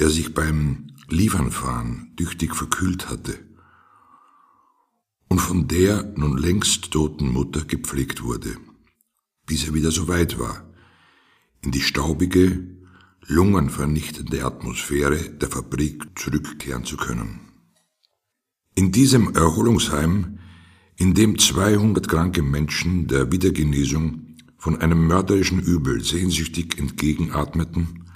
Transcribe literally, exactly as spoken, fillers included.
der sich beim Liefernfahren tüchtig verkühlt hatte und von der nun längst toten Mutter gepflegt wurde, bis er wieder so weit war, in die staubige, lungenvernichtende Atmosphäre der Fabrik zurückkehren zu können. In diesem Erholungsheim, in dem zweihundert kranke Menschen der Wiedergenesung von einem mörderischen Übel sehnsüchtig entgegenatmeten,